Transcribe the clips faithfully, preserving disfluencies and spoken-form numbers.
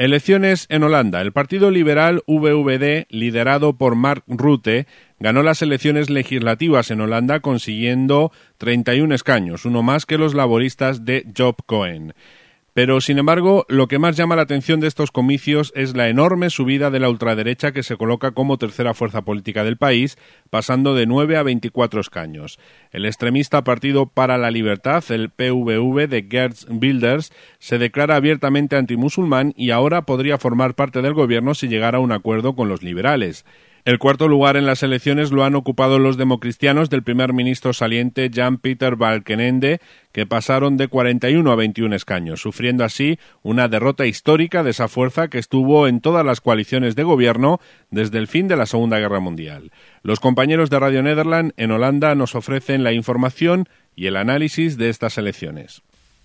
Elecciones en Holanda. El Partido Liberal V V D, liderado por Mark Rutte, ganó las elecciones legislativas en Holanda consiguiendo treinta y un escaños, uno más que los laboristas de Job Cohen. Pero, sin embargo, lo que más llama la atención de estos comicios es la enorme subida de la ultraderecha que se coloca como tercera fuerza política del país, pasando de nueve a veinticuatro escaños. El extremista Partido para la Libertad, el P V V de Geert Wilders, se declara abiertamente antimusulmán y ahora podría formar parte del gobierno si llegara a un acuerdo con los liberales. El cuarto lugar en las elecciones lo han ocupado los democristianos del primer ministro saliente Jan-Peter Balkenende, que pasaron de cuarenta y uno a veintiún escaños, sufriendo así una derrota histórica de esa fuerza que estuvo en todas las coaliciones de gobierno desde el fin de la Segunda Guerra Mundial. Los compañeros de Radio Nederland en Holanda nos ofrecen la información y el análisis de estas elecciones.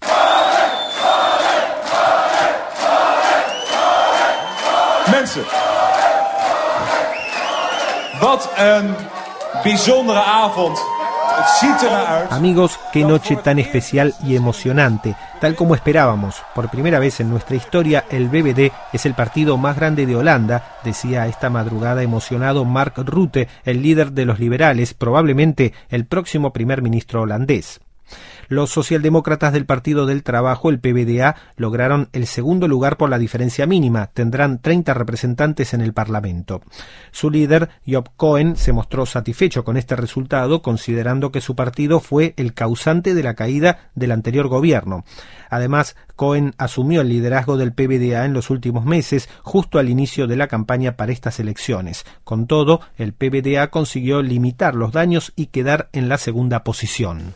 Mensen. Wat een bijzondere avond. Het ziet er naar uit. Amigos, qué noche tan especial y emocionante. Tal como esperábamos, por primera vez en nuestra historia, el V V D es el partido más grande de Holanda, decía esta madrugada emocionado Mark Rutte, el líder de los liberales, probablemente el próximo primer ministro holandés. Los socialdemócratas del Partido del Trabajo, el P V D A, lograron el segundo lugar por la diferencia mínima. Tendrán treinta representantes en el Parlamento. Su líder, Job Cohen, se mostró satisfecho con este resultado, considerando que su partido fue el causante de la caída del anterior gobierno. Además, Cohen asumió el liderazgo del P V D A en los últimos meses, justo al inicio de la campaña para estas elecciones. Con todo, el P V D A consiguió limitar los daños y quedar en la segunda posición.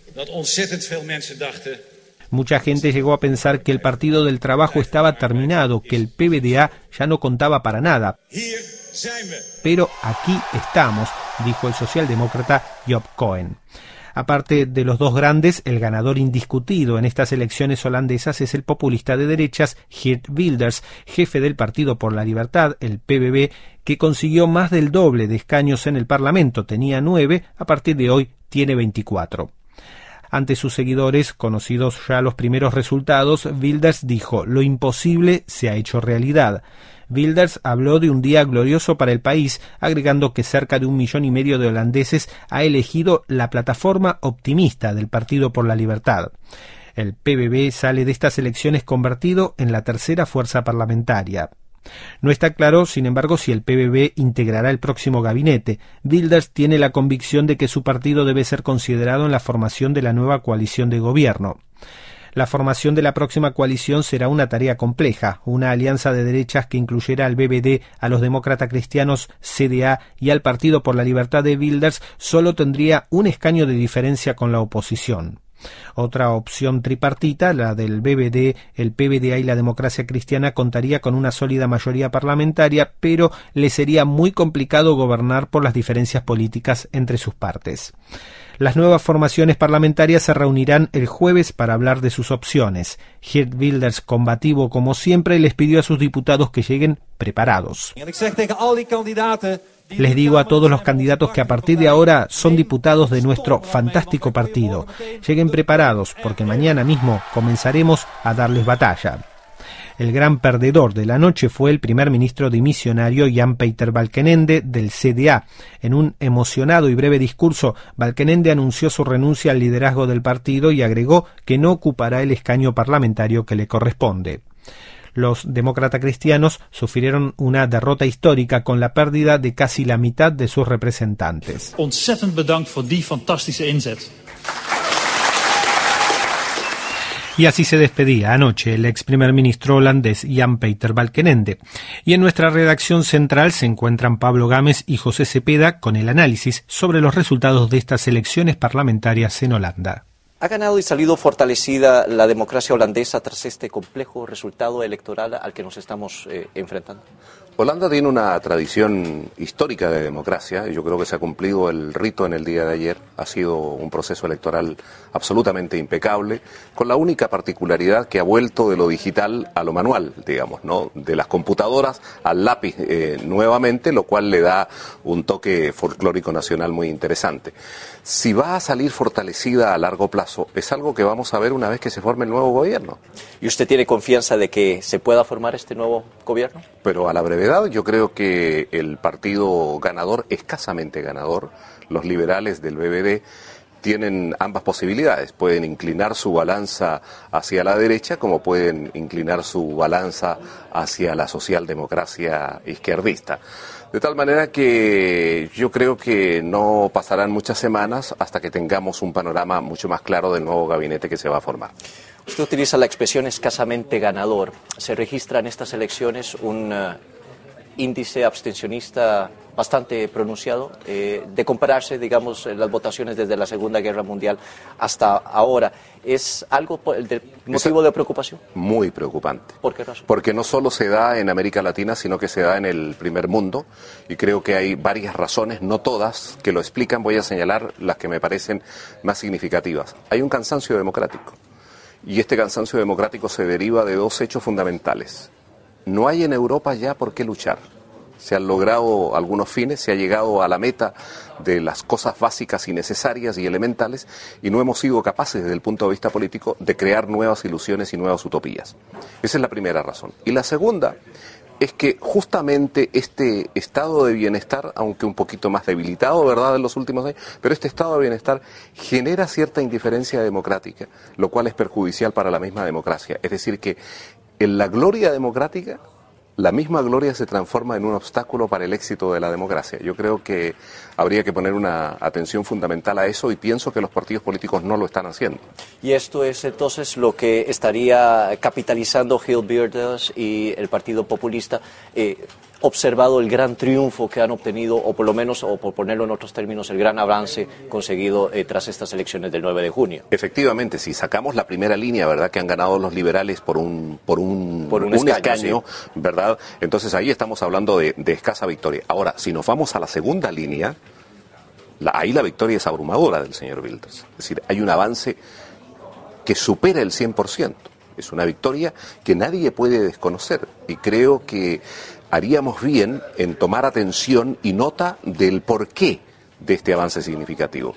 Mucha gente llegó a pensar que el Partido del Trabajo estaba terminado, que el P V D A ya no contaba para nada. Pero aquí estamos, dijo el socialdemócrata Job Cohen. Aparte de los dos grandes, el ganador indiscutido en estas elecciones holandesas es el populista de derechas Geert Wilders, jefe del Partido por la Libertad, el P V V, que consiguió más del doble de escaños en el Parlamento. Tenía nueve, a partir de hoy tiene veinticuatro. Ante sus seguidores, conocidos ya los primeros resultados, Wilders dijo: lo imposible se ha hecho realidad. Wilders habló de un día glorioso para el país, agregando que cerca de un millón y medio de holandeses ha elegido la plataforma optimista del Partido por la Libertad. El P V V sale de estas elecciones convertido en la tercera fuerza parlamentaria. No está claro, sin embargo, si el P V V integrará el próximo gabinete. Wilders tiene la convicción de que su partido debe ser considerado en la formación de la nueva coalición de gobierno. La formación de la próxima coalición será una tarea compleja, una alianza de derechas que incluyera al V V D, a los demócratas cristianos C D A y al Partido por la Libertad de Wilders, solo tendría un escaño de diferencia con la oposición. Otra opción tripartita, la del V V D, el P V D A y la Democracia Cristiana, contaría con una sólida mayoría parlamentaria, pero le sería muy complicado gobernar por las diferencias políticas entre sus partes. Las nuevas formaciones parlamentarias se reunirán el jueves para hablar de sus opciones. Geert Wilders, combativo como siempre, les pidió a sus diputados que lleguen preparados. Les digo a todos los candidatos que a partir de ahora son diputados de nuestro fantástico partido. Lleguen preparados, porque mañana mismo comenzaremos a darles batalla. El gran perdedor de la noche fue el primer ministro dimisionario Jan-Peter Balkenende del C D A. En un emocionado y breve discurso, Balkenende anunció su renuncia al liderazgo del partido y agregó que no ocupará el escaño parlamentario que le corresponde. Los demócratas cristianos sufrieron una derrota histórica con la pérdida de casi la mitad de sus representantes. Ontzettend bedankt voor die fantastische inzet. Y así se despedía anoche el ex primer ministro holandés Jan-Peter Balkenende. Y en nuestra redacción central se encuentran Pablo Gámez y José Cepeda con el análisis sobre los resultados de estas elecciones parlamentarias en Holanda. ¿Ha ganado y salido fortalecida la democracia holandesa tras este complejo resultado electoral al que nos estamos eh, enfrentando? Holanda tiene una tradición histórica de democracia y yo creo que se ha cumplido el rito en el día de ayer. Ha sido un proceso electoral absolutamente impecable, con la única particularidad que ha vuelto de lo digital a lo manual, digamos, ¿no? De las computadoras al lápiz eh, nuevamente, lo cual le da un toque folclórico nacional muy interesante. Si va a salir fortalecida a largo plazo, es algo que vamos a ver una vez que se forme el nuevo gobierno. ¿Y usted tiene confianza de que se pueda formar este nuevo gobierno? Pero a la brevedad yo creo que el partido ganador, escasamente ganador, los liberales del B B D, tienen ambas posibilidades. Pueden inclinar su balanza hacia la derecha como pueden inclinar su balanza hacia la socialdemocracia izquierdista. De tal manera que yo creo que no pasarán muchas semanas hasta que tengamos un panorama mucho más claro del nuevo gabinete que se va a formar. Usted utiliza la expresión escasamente ganador. ¿Se registra en estas elecciones un uh, índice abstencionista bastante pronunciado, eh, de compararse, digamos, las votaciones desde la Segunda Guerra Mundial hasta ahora? ¿Es algo de motivo de preocupación? Muy preocupante. ¿Por qué razón? Porque no solo se da en América Latina, sino que se da en el primer mundo, y creo que hay varias razones, no todas, que lo explican. Voy a señalar las que me parecen más significativas. Hay un cansancio democrático, y este cansancio democrático se deriva de dos hechos fundamentales. No hay en Europa ya por qué luchar. Se han logrado algunos fines, se ha llegado a la meta de las cosas básicas y necesarias y elementales, y no hemos sido capaces desde el punto de vista político de crear nuevas ilusiones y nuevas utopías. Esa es la primera razón. Y la segunda es que justamente este estado de bienestar, aunque un poquito más debilitado, ¿verdad?, en los últimos años, pero este estado de bienestar genera cierta indiferencia democrática, lo cual es perjudicial para la misma democracia. Es decir, que en la gloria democrática, la misma gloria se transforma en un obstáculo para el éxito de la democracia. Yo creo que habría que poner una atención fundamental a eso, y pienso que los partidos políticos no lo están haciendo. Y esto es entonces lo que estaría capitalizando Geert Wilders y el Partido Populista, eh, observado el gran triunfo que han obtenido, o por lo menos, o por ponerlo en otros términos, el gran avance conseguido eh, tras estas elecciones del nueve de junio. Efectivamente, si sacamos la primera línea, ¿verdad?, que han ganado los liberales por un por un, por un, un escaño, escaño, sí, ¿verdad? Entonces ahí estamos hablando de, de escasa victoria. Ahora, si nos vamos a la segunda línea, la, ahí la victoria es abrumadora del señor Wilders. Es decir, hay un avance que supera el cien por ciento. Es una victoria que nadie puede desconocer, y creo que haríamos bien en tomar atención y nota del porqué de este avance significativo.